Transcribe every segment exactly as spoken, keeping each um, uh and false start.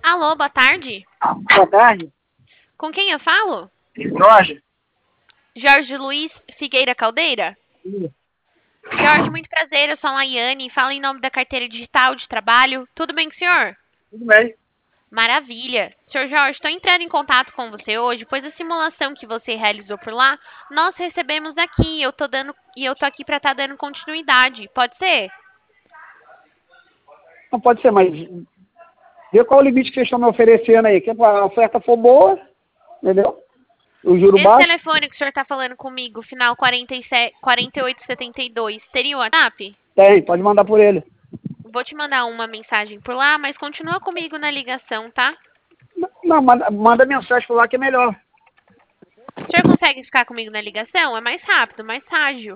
Alô, boa tarde. Boa tarde. Com quem eu falo? Jorge. Jorge Luiz Figueira Caldeira? Sim. Jorge, muito prazer, eu sou a Laiane, falo em nome da carteira digital de trabalho. Tudo bem com o senhor? Tudo bem. Maravilha. senhor Jorge, estou entrando em contato com você hoje, pois a simulação que você realizou por lá, nós recebemos aqui, eu tô dando, e eu tô aqui para estar dando continuidade. Pode ser? Não pode ser, mas vê qual o limite que vocês estão me oferecendo aí. Que a oferta for boa, entendeu? O juro Esse baixo, telefone que o senhor está falando comigo, final quarenta e sete, quarenta e oito setenta e dois, teria o WhatsApp? tem, pode mandar por ele. Vou te mandar uma mensagem por lá, mas continua comigo na ligação, tá? Não, manda, manda mensagem por lá que é melhor. O senhor consegue ficar comigo na ligação? É mais rápido, mais ágil.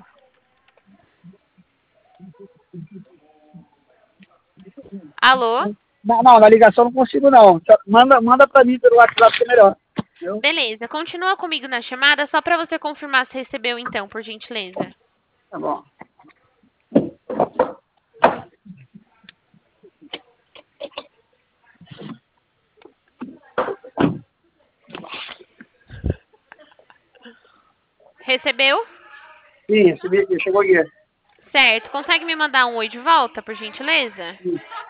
Alô? Não, não, na ligação não consigo não. Só Manda, manda pra mim pelo WhatsApp que é melhor. Entendeu? Beleza, continua comigo na chamada só para você confirmar se recebeu então, por gentileza. Tá bom. Recebeu? Sim, recebi aqui, chegou aqui. Certo. Consegue me mandar um oi de volta, por gentileza? Sim.